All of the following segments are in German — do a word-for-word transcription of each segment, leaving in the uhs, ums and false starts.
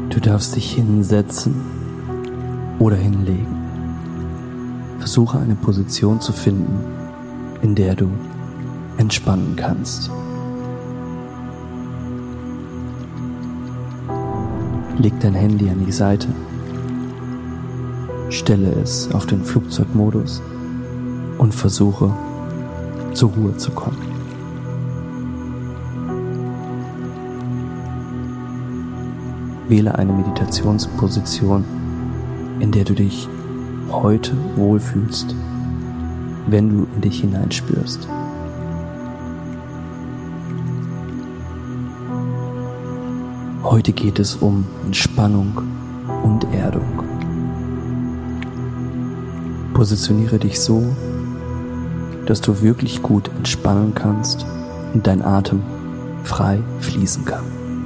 Du darfst dich hinsetzen oder hinlegen. Versuche eine Position zu finden, in der du entspannen kannst. Leg dein Handy an die Seite, stelle es auf den Flugzeugmodus und versuche, zur Ruhe zu kommen. Wähle eine Meditationsposition, in der du dich heute wohlfühlst, wenn du in dich hineinspürst. Heute geht es um Entspannung und Erdung. Positioniere dich so, dass du wirklich gut entspannen kannst und dein Atem frei fließen kann.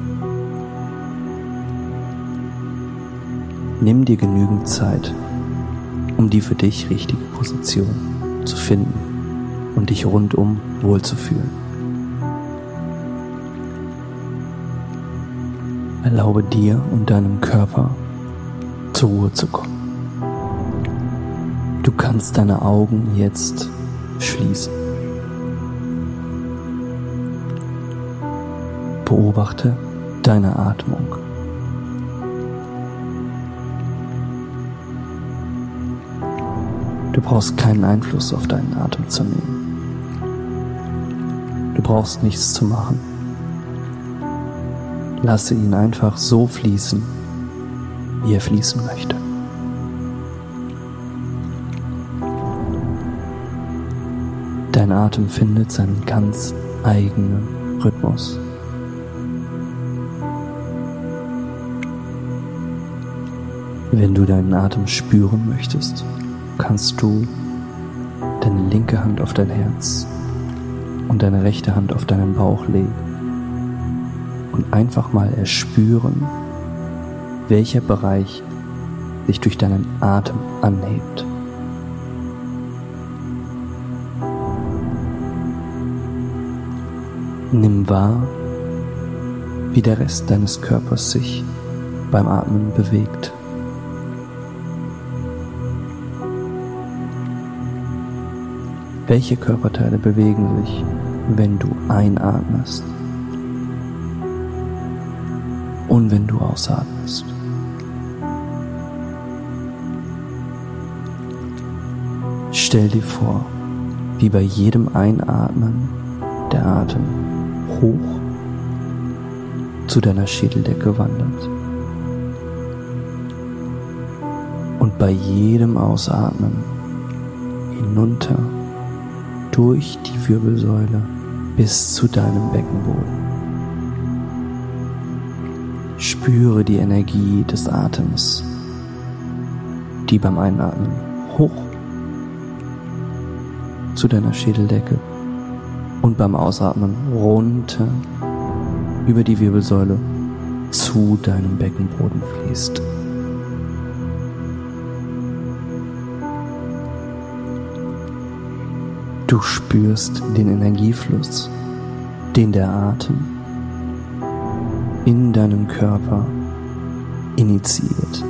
Nimm dir genügend Zeit, um die für dich richtige Position zu finden und dich rundum wohlzufühlen. Erlaube dir und deinem Körper zur Ruhe zu kommen. Du kannst deine Augen jetzt schließen. Beobachte deine Atmung. Du brauchst keinen Einfluss auf deinen Atem zu nehmen. Du brauchst nichts zu machen. Lasse ihn einfach so fließen, wie er fließen möchte. Dein Atem findet seinen ganz eigenen Rhythmus. Wenn du deinen Atem spüren möchtest, kannst du deine linke Hand auf dein Herz und deine rechte Hand auf deinen Bauch legen und einfach mal erspüren, welcher Bereich sich durch deinen Atem anhebt. Nimm wahr, wie der Rest deines Körpers sich beim Atmen bewegt. Welche Körperteile bewegen sich, wenn du einatmest und wenn du ausatmest? Stell dir vor, wie bei jedem Einatmen der Atem hoch zu deiner Schädeldecke wandert und bei jedem Ausatmen hinunter durch die Wirbelsäule bis zu deinem Beckenboden. Spüre die Energie des Atems, die beim Einatmen hoch zu deiner Schädeldecke und beim Ausatmen runter über die Wirbelsäule zu deinem Beckenboden fließt. Du spürst den Energiefluss, den der Atem in deinem Körper initiiert.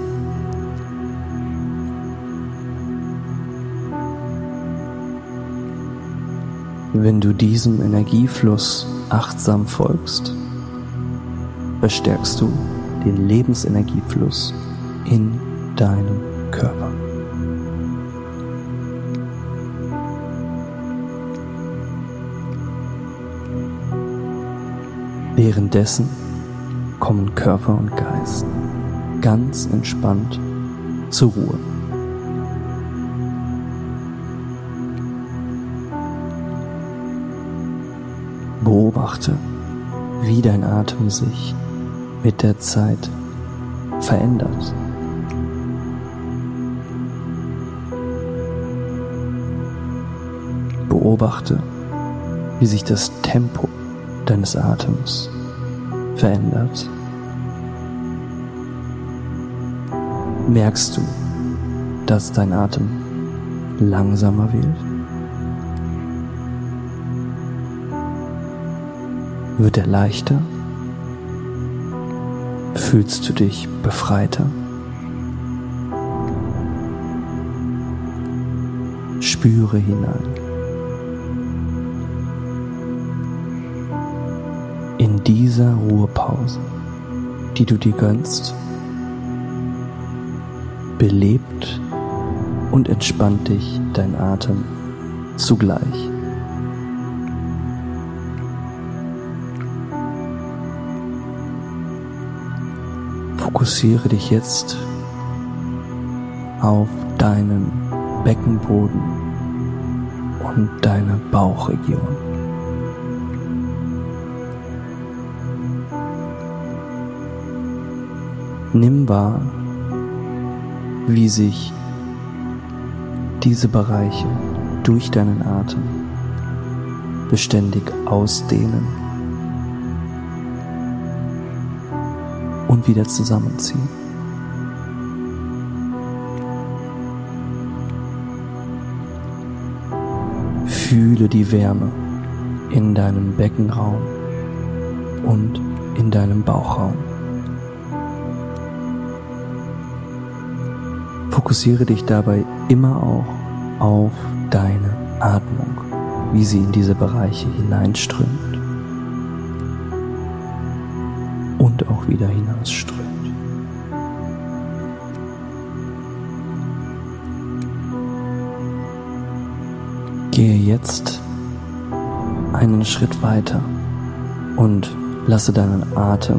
Wenn du diesem Energiefluss achtsam folgst, verstärkst du den Lebensenergiefluss in deinem Körper. Währenddessen kommen Körper und Geist ganz entspannt zur Ruhe. Beobachte, wie dein Atem sich mit der Zeit verändert. Beobachte, wie sich das Tempo deines Atems verändert. Merkst du, dass dein Atem langsamer wird? Wird er leichter? fühlst du dich befreiter. Spüre hinein. In dieser Ruhepause, die du dir gönnst, belebt und entspannt dich dein Atem zugleich. Fokussiere dich jetzt auf deinen Beckenboden und deine Bauchregion. Nimm wahr, wie sich diese Bereiche durch deinen Atem beständig ausdehnen und wieder zusammenziehen. Fühle die Wärme in deinem Beckenraum und in deinem Bauchraum. Fokussiere dich dabei immer auch auf deine Atmung, wie sie in diese Bereiche hineinströmt und auch wieder hinausströmt. Gehe jetzt einen Schritt weiter und lasse deinen Atem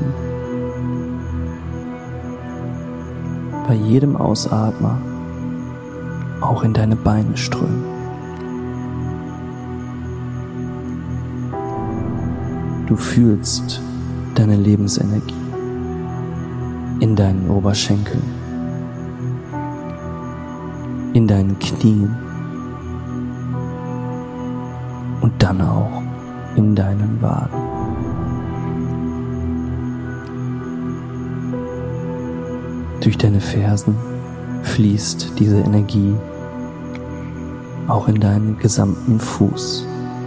bei jedem Ausatmen auch in deine Beine strömen. Du fühlst deine Lebensenergie in deinen Oberschenkeln, in deinen Knien und dann auch in deinen Waden. Durch deine Fersen fließt diese Energie auch in deinen gesamten Fuß.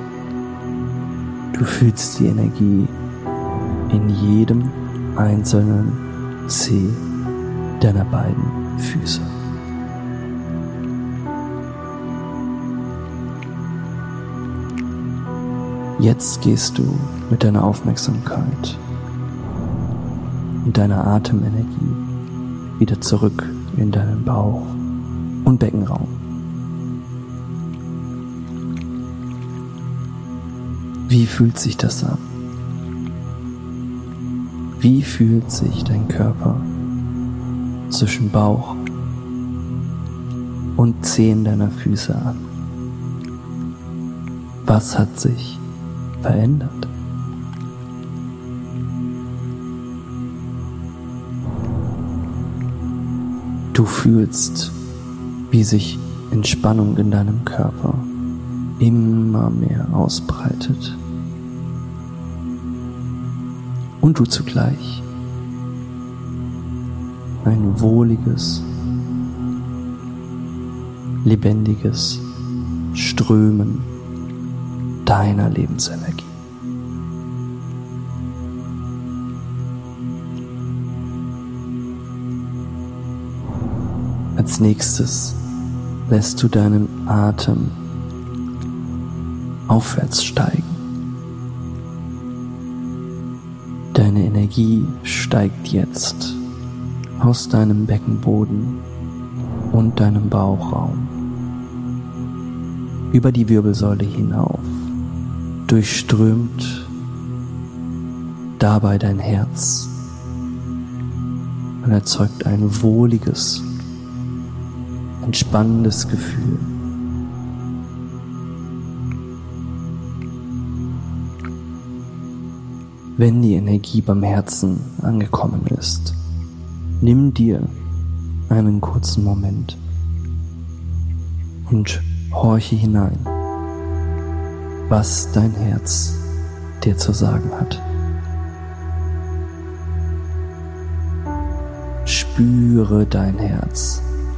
Du fühlst die Energie in jedem einzelnen Zeh deiner beiden Füße. Jetzt gehst du mit deiner Aufmerksamkeit und deiner Atemenergie wieder zurück in deinen Bauch und Beckenraum. Wie fühlt sich das an? Wie fühlt sich dein Körper zwischen Bauch und Zehen deiner Füße an? Was hat sich verändert? Du fühlst, wie sich Entspannung in deinem Körper immer mehr ausbreitet und du zugleich ein wohliges, lebendiges Strömen deiner Lebensenergie. Als nächstes lässt du deinen Atem aufwärts steigen. Deine Energie steigt jetzt aus deinem Beckenboden und deinem Bauchraum über die Wirbelsäule hinauf, durchströmt dabei dein Herz und erzeugt ein wohliges, entspannendes Gefühl. Wenn die Energie beim Herzen angekommen ist, nimm dir einen kurzen Moment und horche hinein, was dein Herz dir zu sagen hat. Spüre dein Herz.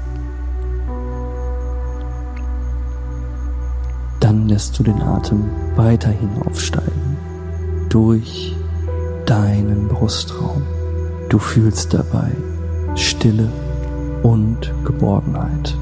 Dann lässt du den Atem weiter hinaufsteigen, durch deinen Brustraum, Du fühlst dabei Stille und Geborgenheit.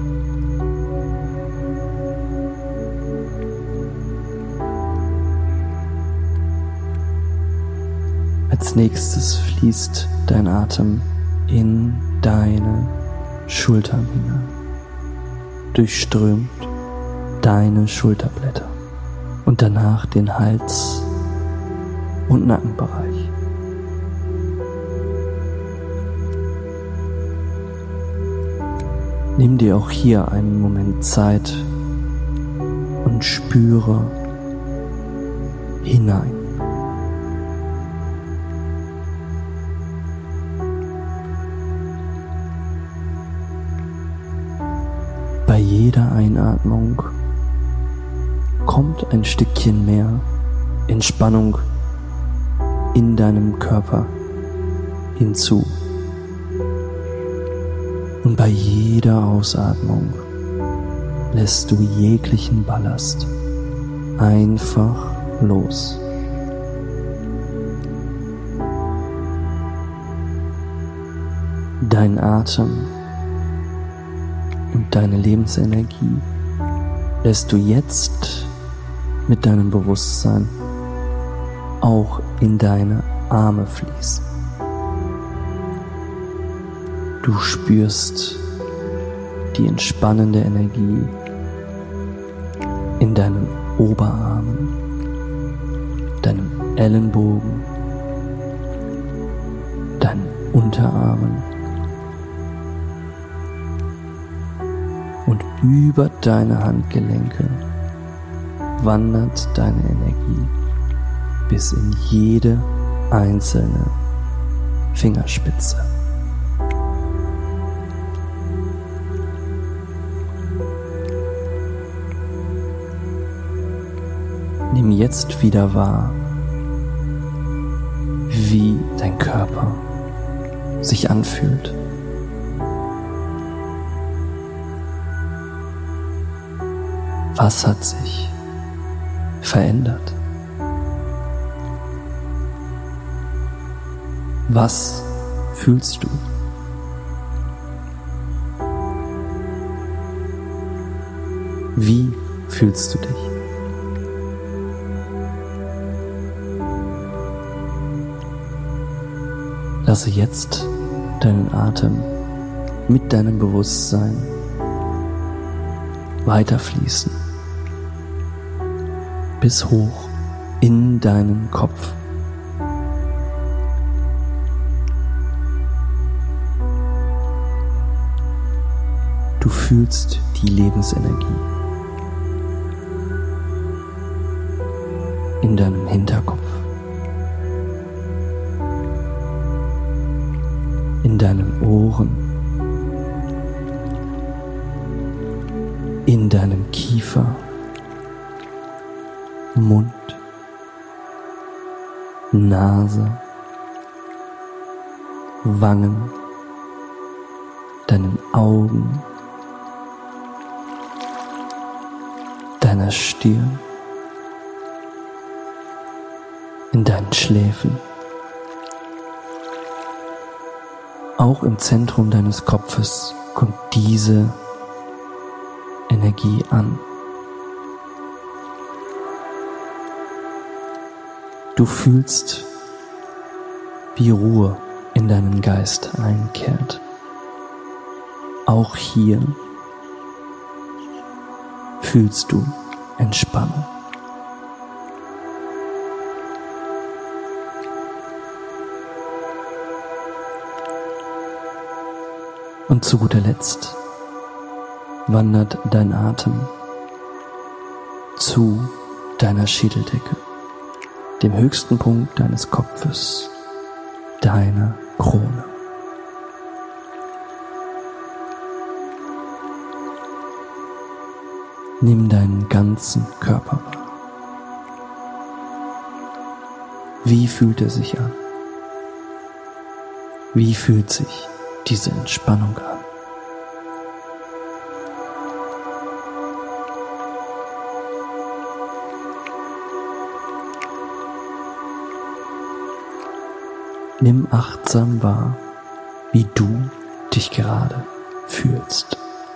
Als nächstes fließt dein Atem in deine Schultern hinein, durchströmt deine Schulterblätter und danach den Hals- und Nackenbereich. Nimm dir auch hier einen Moment Zeit und spüre hinein. Bei jeder Einatmung kommt ein Stückchen mehr Entspannung in deinem Körper hinzu. Und bei jeder Ausatmung lässt du jeglichen Ballast einfach los. Dein Atem und deine Lebensenergie lässt du jetzt mit deinem Bewusstsein auch in deine Arme fließen. Du spürst die entspannende Energie in deinen Oberarmen, deinem Ellenbogen, deinen Unterarmen und über deine Handgelenke wandert deine Energie bis in jede einzelne Fingerspitze. Nimm jetzt wieder wahr, wie dein Körper sich anfühlt. Was hat sich verändert? Was fühlst du? Wie fühlst du dich? Lasse jetzt deinen Atem mit deinem Bewusstsein weiterfließen bis hoch in deinen Kopf. Du fühlst die Lebensenergie in deinem Hinterkopf, in deinen Ohren, in deinem Kiefer, Mund, Nase, Wangen, deinen Augen, deiner Stirn, in deinen Schläfen. Auch im Zentrum deines Kopfes kommt diese Energie an. Du fühlst, wie Ruhe in deinen Geist einkehrt. Auch hier fühlst du Entspannung. Und zu guter Letzt wandert dein Atem zu deiner Schädeldecke, dem höchsten Punkt deines Kopfes, deiner Krone. Nimm deinen ganzen Körper wahr. Wie fühlt er sich an? Wie fühlt sich diese Entspannung an? Nimm achtsam wahr, wie du dich gerade fühlst.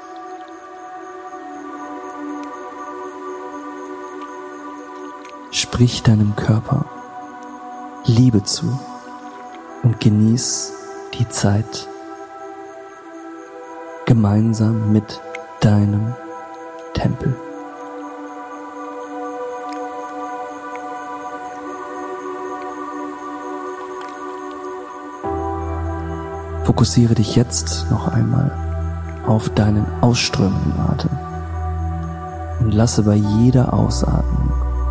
Sprich deinem Körper Liebe zu und genieß die Zeit gemeinsam mit deinem Tempel. Fokussiere dich jetzt noch einmal auf deinen ausströmenden Atem und lasse bei jeder Ausatmung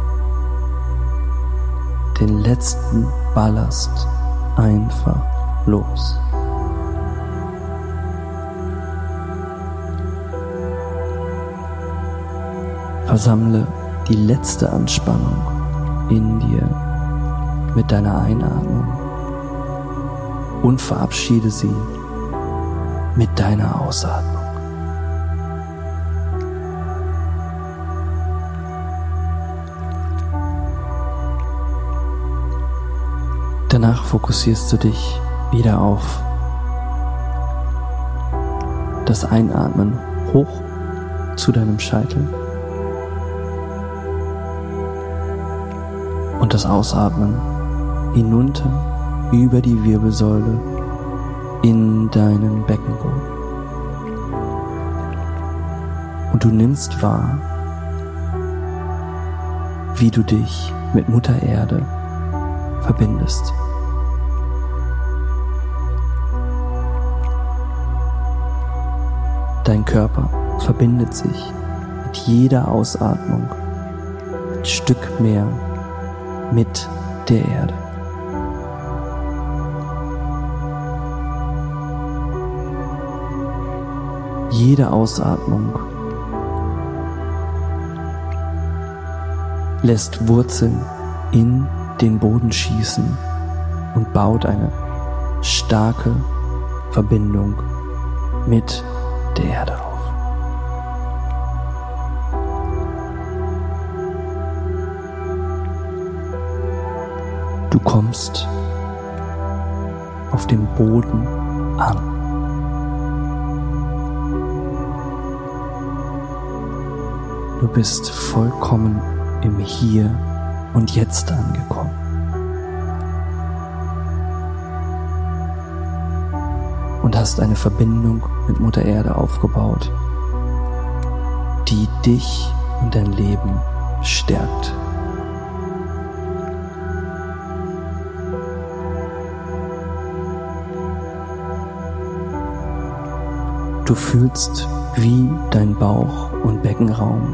den letzten Ballast einfach los. Versammle die letzte Anspannung in dir mit deiner Einatmung und verabschiede sie mit deiner Ausatmung. Danach fokussierst du dich wieder auf das Einatmen hoch zu deinem Scheitel und das Ausatmen hinunter über die Wirbelsäule in deinen Beckenboden. Und du nimmst wahr, wie du dich mit Mutter Erde verbindest. Dein Körper verbindet sich mit jeder Ausatmung ein Stück mehr mit der Erde. Jede Ausatmung lässt Wurzeln in den Boden schießen und baut eine starke Verbindung mit der Erde auf. Du kommst auf dem Boden an. Du bist vollkommen im Hier und Jetzt angekommen. Und hast eine Verbindung mit Mutter Erde aufgebaut, die dich und dein Leben stärkt. Du fühlst, wie dein Bauch und Beckenraum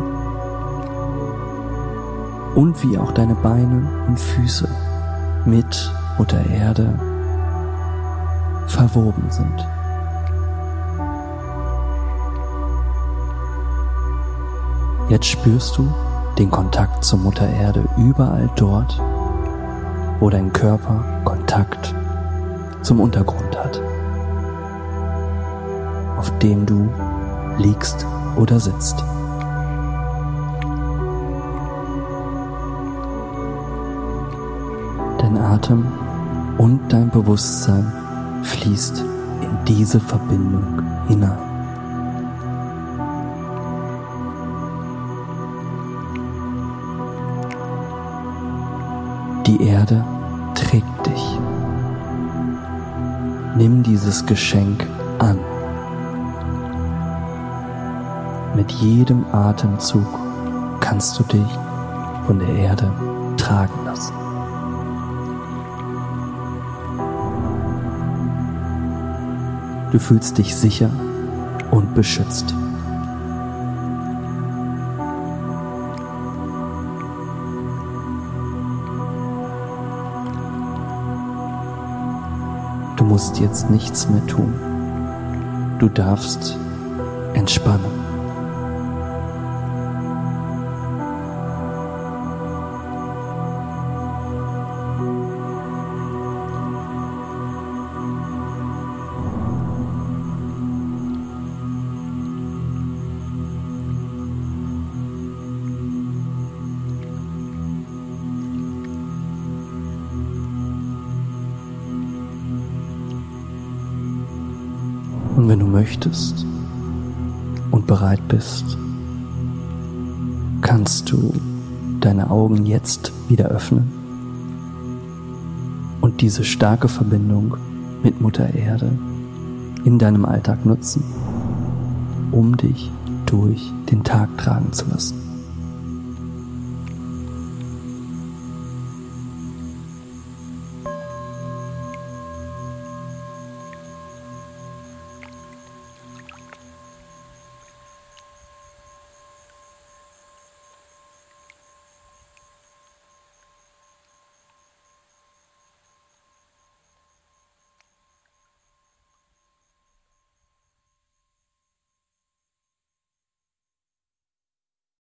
und wie auch deine Beine und Füße mit Mutter Erde verwoben sind. Jetzt spürst du den Kontakt zur Mutter Erde überall dort, wo dein Körper Kontakt zum Untergrund hat, auf dem du liegst oder sitzt. Dein Atem und dein Bewusstsein fließt in diese Verbindung hinein. Die Erde trägt dich. Nimm dieses Geschenk an. Mit jedem Atemzug kannst du dich von der Erde tragen lassen. Du fühlst dich sicher und beschützt. Du musst jetzt nichts mehr tun. Du darfst entspannen. Und wenn du möchtest und bereit bist, kannst du deine Augen jetzt wieder öffnen und diese starke Verbindung mit Mutter Erde in deinem Alltag nutzen, um dich durch den Tag tragen zu lassen.